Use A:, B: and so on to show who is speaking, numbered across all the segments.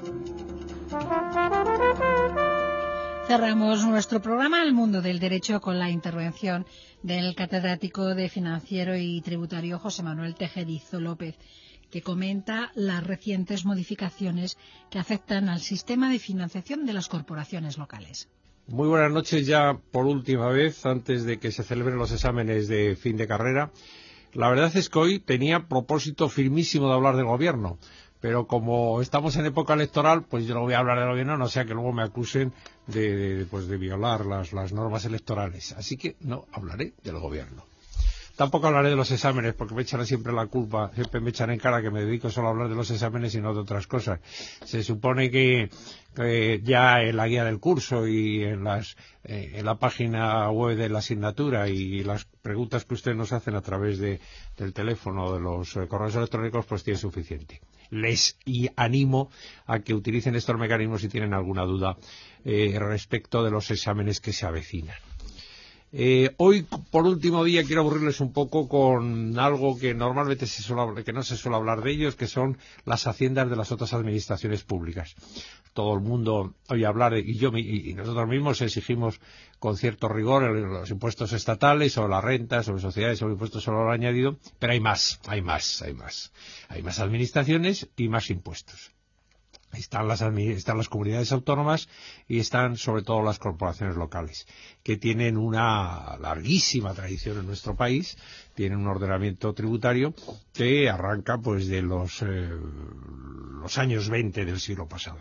A: Cerramos nuestro programa El Mundo del Derecho con la intervención del catedrático de Financiero y Tributario José Manuel Tejerizo López, que comenta las recientes modificaciones que afectan al sistema de financiación de las corporaciones locales.
B: Muy buenas noches ya por última vez, antes de que se celebren los exámenes de fin de carrera. La verdad es que hoy tenía propósito firmísimo de hablar del gobierno, pero como estamos en época electoral, pues yo no voy a hablar del gobierno, no sea que luego me acusen de violar las normas electorales. Así que no hablaré del gobierno. Tampoco hablaré de los exámenes, porque me echan siempre la culpa, siempre me echan en cara que me dedico solo a hablar de los exámenes y no de otras cosas. Se supone que ya en la guía del curso y en la página web de la asignatura y las preguntas que ustedes nos hacen a través del teléfono o de los correos electrónicos, pues tiene suficiente. Les animo a que utilicen estos mecanismos si tienen alguna duda respecto de los exámenes que se avecinan. Hoy, por último día, quiero aburrirles un poco con algo que normalmente que no se suele hablar de ellos, que son las haciendas de las otras administraciones públicas. Todo el mundo oye hablar, y nosotros mismos exigimos con cierto rigor los impuestos estatales, o las rentas, sobre sociedades, sobre impuestos sobre valor añadido, pero hay más administraciones y más impuestos. Están las comunidades autónomas y están sobre todo las corporaciones locales, que tienen una larguísima tradición en nuestro país, tienen un ordenamiento tributario que arranca pues de los años 20 del siglo pasado.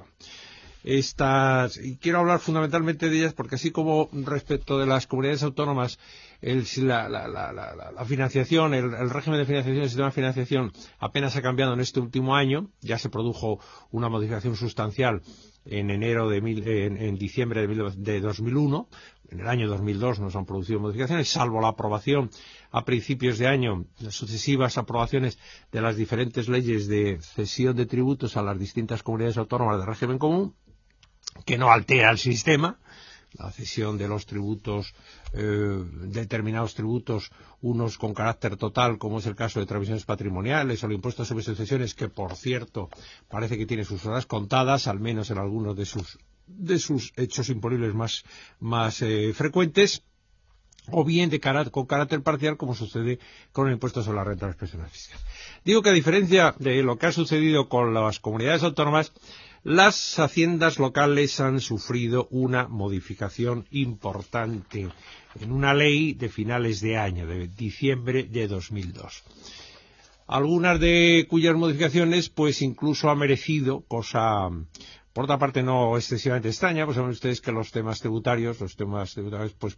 B: Y quiero hablar fundamentalmente de ellas porque, así como respecto de las comunidades autónomas, la financiación, el régimen de financiación, el sistema de financiación apenas ha cambiado en este último año. Ya se produjo una modificación sustancial en diciembre de 2001. En el año 2002 no se han producido modificaciones, salvo la aprobación a principios de año, las sucesivas aprobaciones de las diferentes leyes de cesión de tributos a las distintas comunidades autónomas de régimen común, que no altera el sistema. La cesión de los tributos, determinados tributos, unos con carácter total, como es el caso de transmisiones patrimoniales o el impuesto sobre sucesiones, que por cierto parece que tiene sus horas contadas, al menos en algunos de sus hechos imponibles más frecuentes, o bien con carácter parcial, como sucede con el impuesto sobre la renta de las personas físicas. Digo que, a diferencia de lo que ha sucedido con las comunidades autónomas, las haciendas locales han sufrido una modificación importante en una ley de finales de año, de diciembre de 2002. Algunas de cuyas modificaciones pues incluso ha merecido, cosa por otra parte no excesivamente extraña, pues saben ustedes que los temas tributarios pues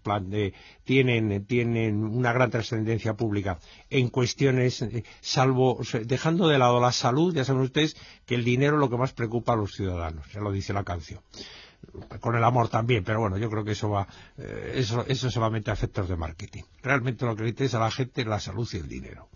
B: tienen una gran trascendencia pública en cuestiones, dejando de lado la salud. Ya saben ustedes que el dinero es lo que más preocupa a los ciudadanos, ya lo dice la canción. Con el amor también, pero bueno, yo creo que eso solamente a efectos de marketing. Realmente lo que le interesa a la gente es la salud y el dinero.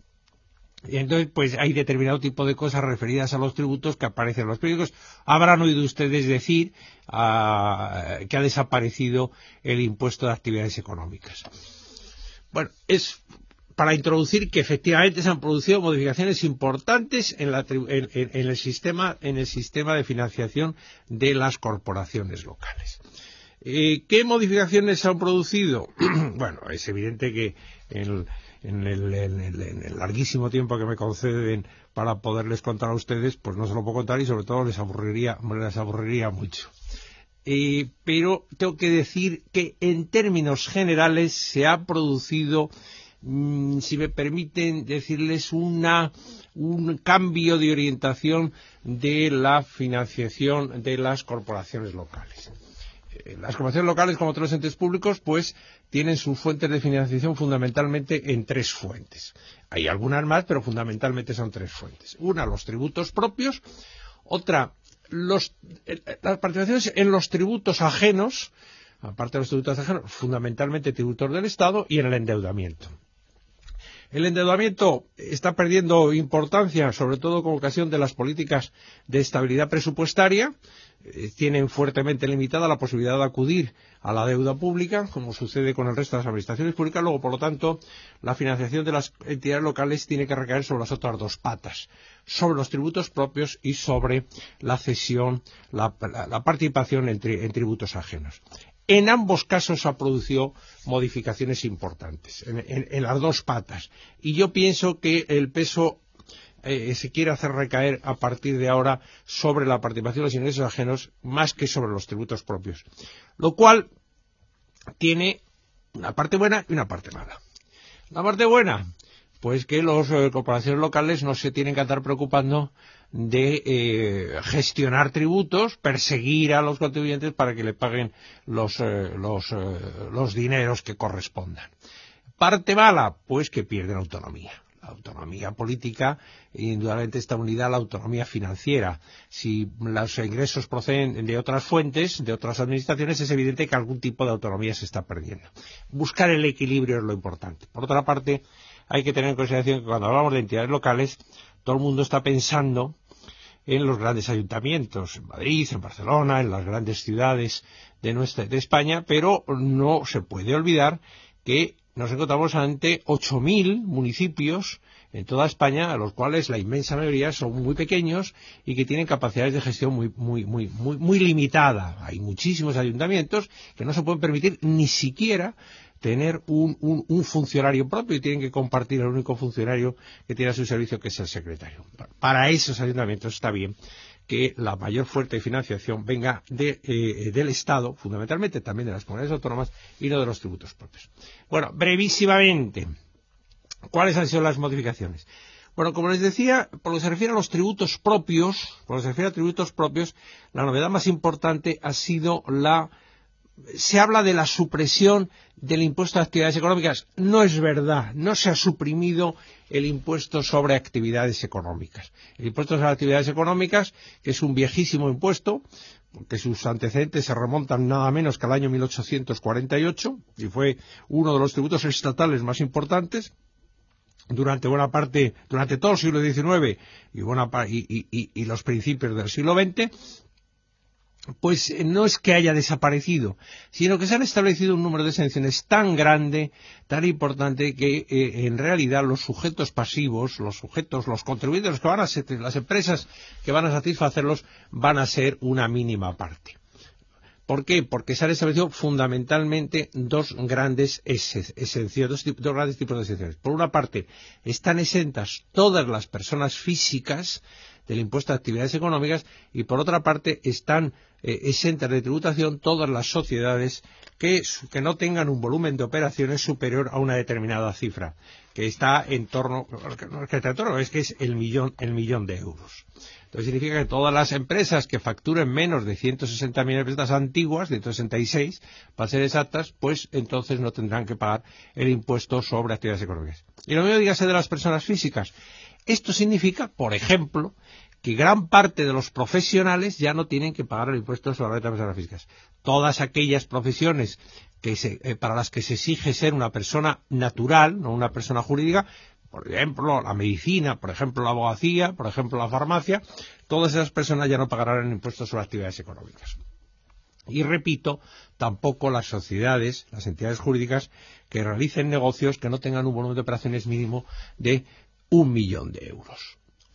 B: Y entonces, pues hay determinado tipo de cosas referidas a los tributos que aparecen en los periódicos. Habrán oído ustedes decir que ha desaparecido el impuesto de actividades económicas. Bueno, es para introducir que efectivamente se han producido modificaciones importantes en el sistema de financiación de las corporaciones locales. ¿Qué modificaciones se han producido? Bueno, es evidente que en el larguísimo tiempo que me conceden para poderles contar a ustedes, pues no se lo puedo contar, y sobre todo les aburriría mucho. Pero tengo que decir que en términos generales se ha producido, si me permiten decirles, un cambio de orientación de la financiación de las corporaciones locales. Las corporaciones locales, como otros entes públicos, pues tienen sus fuentes de financiación fundamentalmente en tres fuentes. Hay algunas más, pero fundamentalmente son tres fuentes. Una, los tributos propios. Otra, las participaciones en los tributos ajenos, aparte de los tributos ajenos, fundamentalmente tributos del Estado, y en el endeudamiento. El endeudamiento está perdiendo importancia, sobre todo con ocasión de las políticas de estabilidad presupuestaria. Tienen fuertemente limitada la posibilidad de acudir a la deuda pública, como sucede con el resto de las administraciones públicas. Luego, por lo tanto, la financiación de las entidades locales tiene que recaer sobre las otras dos patas, sobre los tributos propios y sobre la cesión, la participación en tributos ajenos. En ambos casos ha producido modificaciones importantes, en las dos patas. Y yo pienso que el peso se quiere hacer recaer a partir de ahora sobre la participación de los ingresos ajenos más que sobre los tributos propios. Lo cual tiene una parte buena y una parte mala. La parte buena, pues que las corporaciones locales no se tienen que estar preocupando de gestionar tributos, perseguir a los contribuyentes para que le paguen los dineros que correspondan. Parte mala, pues que pierden autonomía. La autonomía política indudablemente está unida a la autonomía financiera. Si los ingresos proceden de otras fuentes, de otras administraciones, es evidente que algún tipo de autonomía se está perdiendo. Buscar el equilibrio es lo importante. Por otra parte, hay que tener en consideración que cuando hablamos de entidades locales, todo el mundo está pensando en los grandes ayuntamientos, en Madrid, en Barcelona, en las grandes ciudades de España, pero no se puede olvidar que nos encontramos ante 8.000 municipios en toda España, a los cuales la inmensa mayoría son muy pequeños y que tienen capacidades de gestión muy limitada. Hay muchísimos ayuntamientos que no se pueden permitir ni siquiera tener un funcionario propio y tienen que compartir el único funcionario que tiene a su servicio, que es el secretario. Para esos ayuntamientos está bien que la mayor fuente de financiación venga del Estado, fundamentalmente también de las comunidades autónomas, y no de los tributos propios. Bueno, brevísimamente, ¿cuáles han sido las modificaciones? Bueno, como les decía, por lo que se refiere a los tributos propios, la novedad más importante ha sido se habla de la supresión del impuesto de actividades económicas. No es verdad, no se ha suprimido el impuesto sobre actividades económicas. El impuesto sobre actividades económicas, que es un viejísimo impuesto, porque sus antecedentes se remontan nada menos que al año 1848, y fue uno de los tributos estatales más importantes durante todo el siglo XIX y los principios del siglo XX. Pues no es que haya desaparecido, sino que se han establecido un número de exenciones tan grande, tan importante, que en realidad los sujetos pasivos, los contribuyentes, las empresas que van a satisfacerlos, van a ser una mínima parte. ¿Por qué? Porque se han establecido fundamentalmente dos grandes exenciones, dos grandes tipos de exenciones. Por una parte, están exentas todas las personas físicas del impuesto de actividades económicas, y por otra parte están exentas de tributación todas las sociedades que no tengan un volumen de operaciones superior a una determinada cifra, que está en torno, es que es el millón de euros. Entonces significa que todas las empresas que facturen menos de 160 millones de pesetas antiguas, de 166, para ser exactas, pues entonces no tendrán que pagar el impuesto sobre actividades económicas. Y lo mismo dígase de las personas físicas. Esto significa, por ejemplo, que gran parte de los profesionales ya no tienen que pagar el impuesto sobre las personas físicas. Todas aquellas profesiones para las que se exige ser una persona natural, no una persona jurídica, por ejemplo, la medicina, por ejemplo, la abogacía, por ejemplo, la farmacia, todas esas personas ya no pagarán el impuesto sobre actividades económicas. Y repito, tampoco las sociedades, las entidades jurídicas que realicen negocios que no tengan un volumen de operaciones mínimo de 1 millón de euros.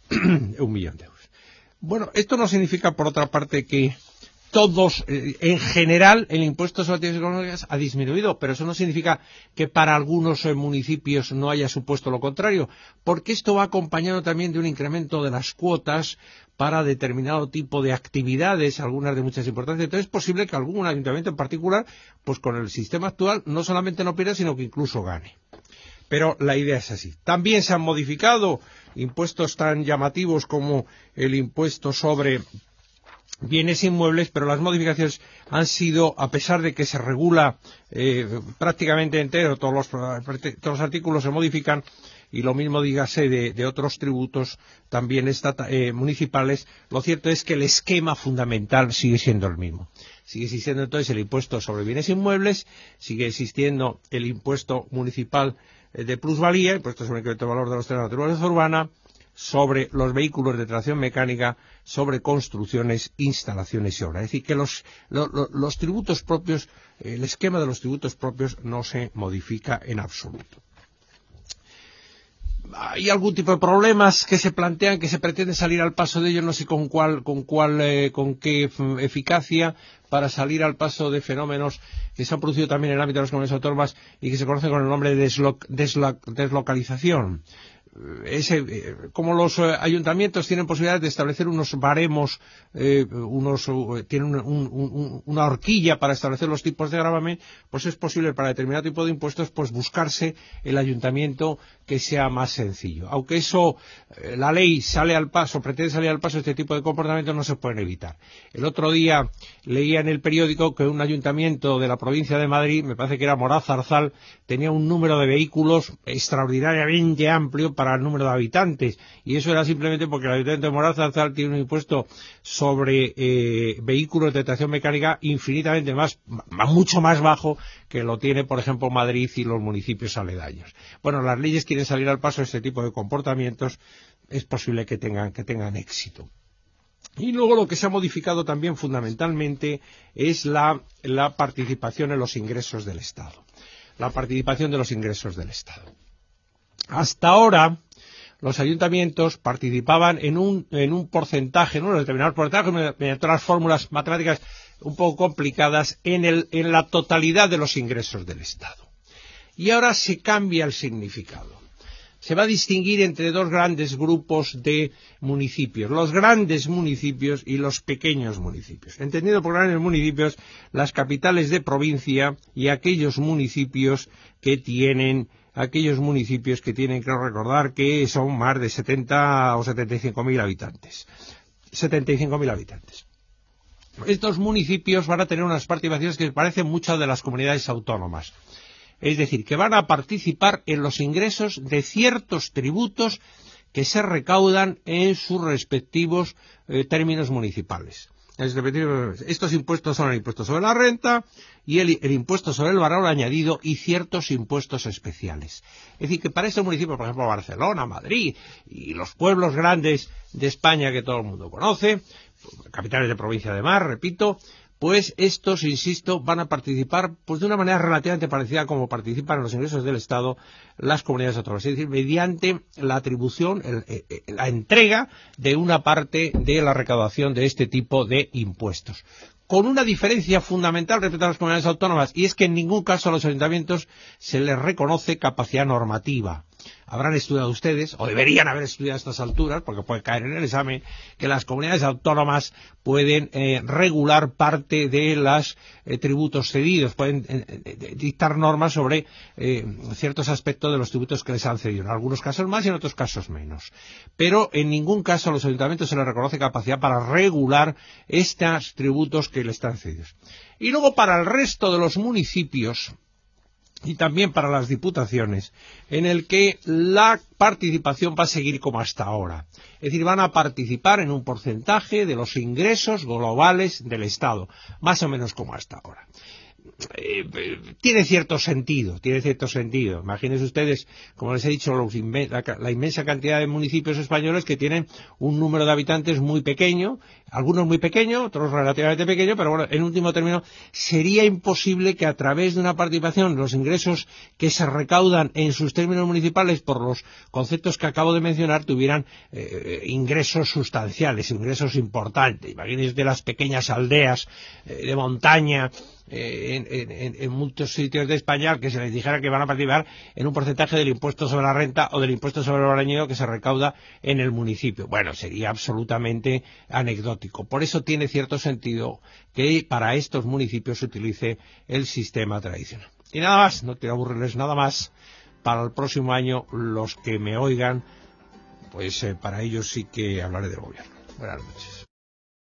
B: 1 millón de euros. Bueno, esto no significa, por otra parte, que todos, en general, el impuesto sobre actividades económicas ha disminuido, pero eso no significa que para algunos municipios no haya supuesto lo contrario, porque esto va acompañado también de un incremento de las cuotas para determinado tipo de actividades, algunas de muchas importancias. Entonces es posible que algún ayuntamiento en particular, pues con el sistema actual, no solamente no pierda, sino que incluso gane. Pero la idea es así. También se han modificado impuestos tan llamativos como el impuesto sobre bienes inmuebles, pero las modificaciones han sido, a pesar de que se regula prácticamente entero, todos los artículos se modifican, y lo mismo dígase de otros tributos también municipales, lo cierto es que el esquema fundamental sigue siendo el mismo. Sigue existiendo entonces el impuesto sobre bienes inmuebles, sigue existiendo el impuesto municipal de plusvalía, impuesto sobre el incremento de valor de los terrenos de naturaleza urbana, sobre los vehículos de tracción mecánica, sobre construcciones, instalaciones y obras. Es decir, que los tributos propios, el esquema de los tributos propios no se modifica en absoluto. Hay algún tipo de problemas que se plantean, que se pretende salir al paso de ellos, no sé con qué eficacia, para salir al paso de fenómenos que se han producido también en el ámbito de las comunidades autónomas y que se conocen con el nombre de deslocalización. Como los ayuntamientos tienen posibilidades de establecer unos baremos, tienen una horquilla para establecer los tipos de gravamen, pues es posible para determinado tipo de impuestos pues buscarse el ayuntamiento que sea más sencillo. Aunque eso, la ley pretende salir al paso de este tipo de comportamientos, no se pueden evitar. El otro día leía en el periódico que un ayuntamiento de la provincia de Madrid, me parece que era Moraz-Zarzal, tenía un número de vehículos extraordinariamente amplio para el número de habitantes, y eso era simplemente porque el ayuntamiento de Moraz-Zarzal tiene un impuesto sobre vehículos de tracción mecánica infinitamente mucho más bajo que lo tiene, por ejemplo, Madrid y los municipios aledaños. Bueno, las leyes quieren salir al paso de este tipo de comportamientos, es posible que tengan éxito. Y luego lo que se ha modificado también fundamentalmente es la participación en los ingresos del Estado. La participación de los ingresos del Estado. Hasta ahora, los ayuntamientos participaban en un porcentaje, en unos determinados porcentajes, mediante unas fórmulas matemáticas un poco complicadas, en la totalidad de los ingresos del Estado. Y ahora se cambia el significado. Se va a distinguir entre dos grandes grupos de municipios, los grandes municipios y los pequeños municipios. Entendido por grandes municipios, las capitales de provincia y aquellos municipios que tienen, creo recordar, que son más de 70 o 75.000 habitantes. 75.000 habitantes. Estos municipios van a tener unas participaciones que parecen muchas de las comunidades autónomas. Es decir, que van a participar en los ingresos de ciertos tributos que se recaudan en sus respectivos términos municipales. Estos impuestos son el impuesto sobre la renta y el impuesto sobre el valor añadido y ciertos impuestos especiales. Es decir, que para estos municipios, por ejemplo, Barcelona, Madrid y los pueblos grandes de España que todo el mundo conoce, capitales de provincia además, repito, pues estos, insisto, van a participar pues de una manera relativamente parecida como participan en los ingresos del Estado las comunidades autónomas, es decir, mediante la atribución, la entrega de una parte de la recaudación de este tipo de impuestos. Con una diferencia fundamental respecto a las comunidades autónomas, y es que en ningún caso a los ayuntamientos se les reconoce capacidad normativa. Habrán estudiado ustedes, o deberían haber estudiado a estas alturas, porque puede caer en el examen, que las comunidades autónomas pueden regular parte de los tributos cedidos, pueden dictar normas sobre ciertos aspectos de los tributos que les han cedido, en algunos casos más y en otros casos menos. Pero en ningún caso a los ayuntamientos se les reconoce capacidad para regular estos tributos que les están cedidos. Y luego para el resto de los municipios, y también para las diputaciones, en el que la participación va a seguir como hasta ahora. Es decir, van a participar en un porcentaje de los ingresos globales del Estado, más o menos como hasta ahora. Tiene cierto sentido. Imagínense ustedes, como les he dicho, la inmensa cantidad de municipios españoles que tienen un número de habitantes muy pequeño, algunos muy pequeños, otros relativamente pequeños, pero bueno, en último término, sería imposible que a través de una participación los ingresos que se recaudan en sus términos municipales por los conceptos que acabo de mencionar tuvieran ingresos sustanciales, ingresos importantes. Imagínense las pequeñas aldeas de montaña en muchos sitios de España, que se les dijera que van a participar en un porcentaje del impuesto sobre la renta o del impuesto sobre el valor añadido que se recauda en el municipio. Bueno, sería absolutamente anecdótico. Por eso tiene cierto sentido que para estos municipios se utilice el sistema tradicional. Y nada más, no quiero aburrirles nada más. Para el próximo año, los que me oigan, pues para ellos sí que hablaré del gobierno. Buenas noches.